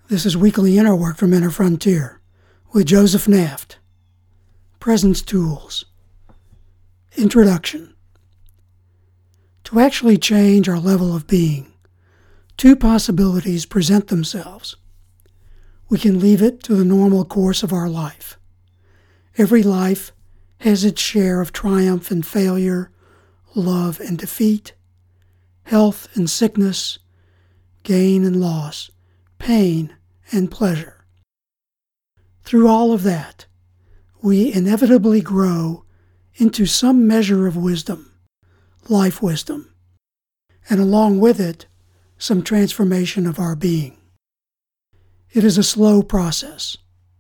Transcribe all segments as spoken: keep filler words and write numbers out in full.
This is Weekly Inner Work from Inner Frontier with Joseph Naft. Presence Tools. Introduction. To actually change our level of being, two possibilities present themselves. We can leave it to the normal course of our life. Every life has its share of triumph and failure, love and defeat, health and sickness, gain and loss, pain and pleasure. Through all of that, we inevitably grow into some measure of wisdom, life wisdom, and along with it, some transformation of our being. It is a slow process.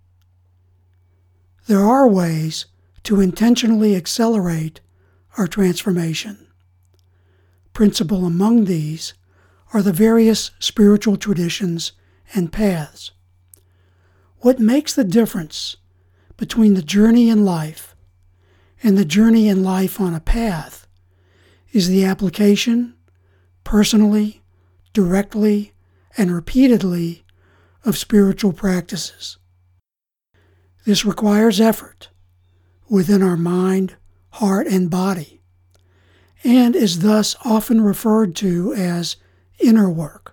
There are ways to intentionally accelerate our transformation. Principal among these are the various spiritual traditions and paths. What makes the difference between the journey in life and the journey in life on a path is the application, personally, directly, and repeatedly, of spiritual practices. This requires effort within our mind, heart, and body, and is thus often referred to as inner work.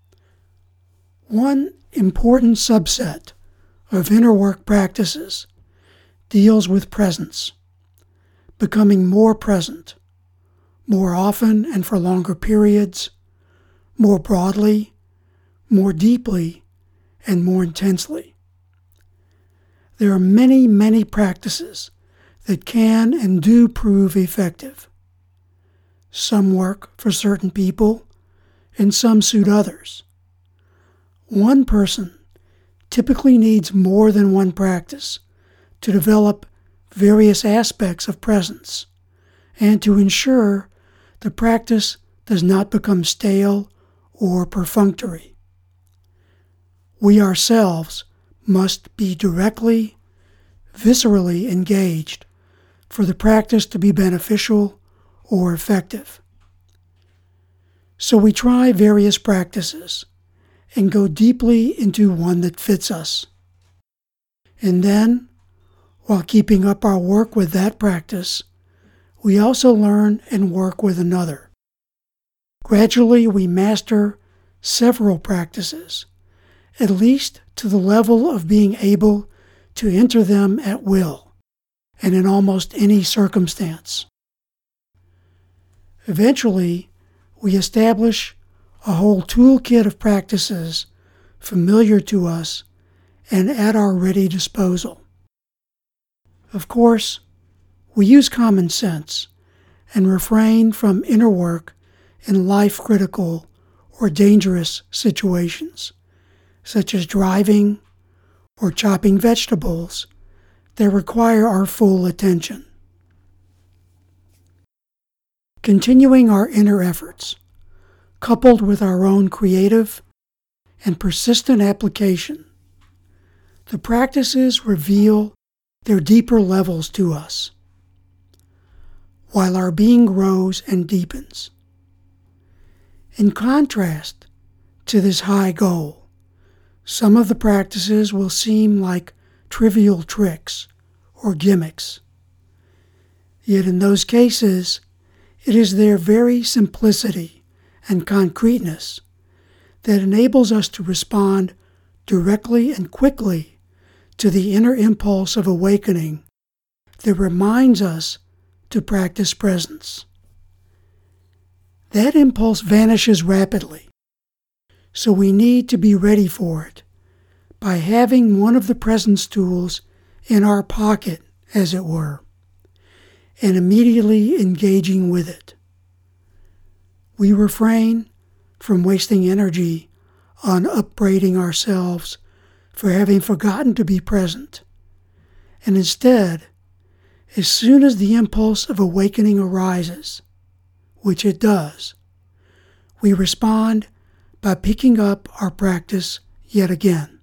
One important subset of inner work practices deals with presence, becoming more present, more often and for longer periods, more broadly, more deeply, and more intensely. There are many, many practices that can and do prove effective. Some work for certain people, and some suit others. One person typically needs more than one practice to develop various aspects of presence and to ensure the practice does not become stale or perfunctory. We ourselves must be directly, viscerally engaged for the practice to be beneficial or effective. So we try various practices and go deeply into one that fits us. And then, while keeping up our work with that practice, we also learn and work with another. Gradually, we master several practices, at least to the level of being able to enter them at will and in almost any circumstance. Eventually, we establish a whole toolkit of practices familiar to us and at our ready disposal. Of course, we use common sense and refrain from inner work in life-critical or dangerous situations, such as driving or chopping vegetables that require our full attention. Continuing our inner efforts, coupled with our own creative and persistent application, the practices reveal their deeper levels to us, while our being grows and deepens. In contrast to this high goal, some of the practices will seem like trivial tricks or gimmicks. Yet in those cases, it is their very simplicity and concreteness that enables us to respond directly and quickly to the inner impulse of awakening that reminds us to practice presence. That impulse vanishes rapidly, so we need to be ready for it by having one of the presence tools in our pocket, as it were, and immediately engaging with it. We refrain from wasting energy on upbraiding ourselves for having forgotten to be present, and instead, as soon as the impulse of awakening arises, which it does, we respond by picking up our practice yet again.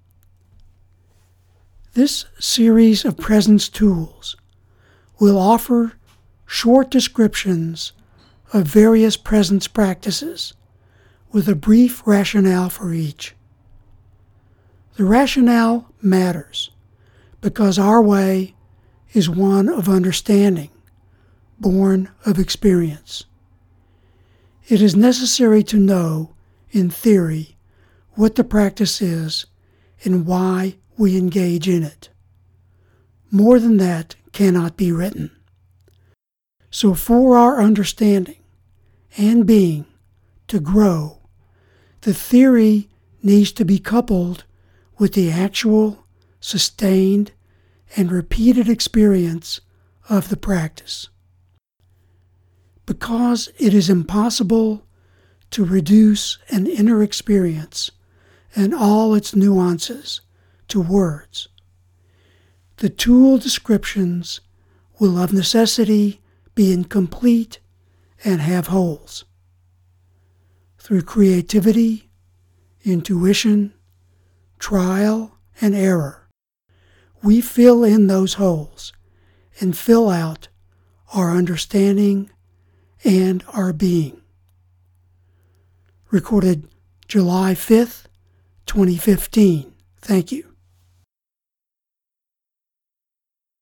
This series of presence tools will offer short descriptions of various presence practices with a brief rationale for each. The rationale matters because our way is one of understanding, born of experience. It is necessary to know, in theory, what the practice is and why we engage in it. More than that cannot be written. So for our understanding and being to grow, the theory needs to be coupled with the actual, sustained, and repeated experience of the practice. Because it is impossible to reduce an inner experience and all its nuances to words, the tool descriptions will of necessity be incomplete and have holes. Through creativity, intuition, trial, and error, we fill in those holes and fill out our understanding and our being. Recorded July fifth, twenty fifteen. Thank you.